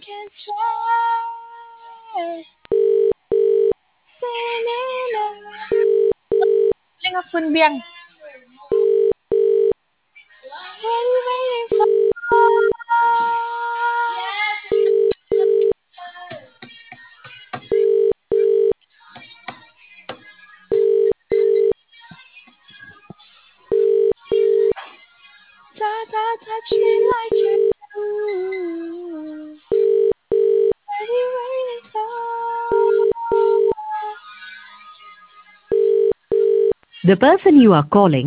can say. Linh Ngọc Phương Biên. What are you waiting for? Touch me like you do. What are you waiting for? The person you are calling